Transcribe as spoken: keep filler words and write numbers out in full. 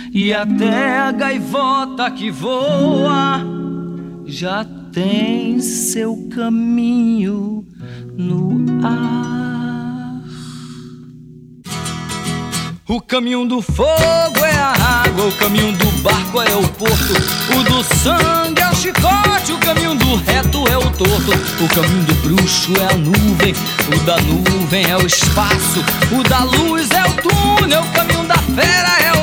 e até a gaivota que voa já tem seu caminho no ar. O caminho do fogo é a água, o caminho do barco é o porto, o do sangue é o chicote, o caminho do reto é o torto, o caminho do bruxo é a nuvem, o da nuvem é o espaço, o da luz é o túnel, o caminho da fera é o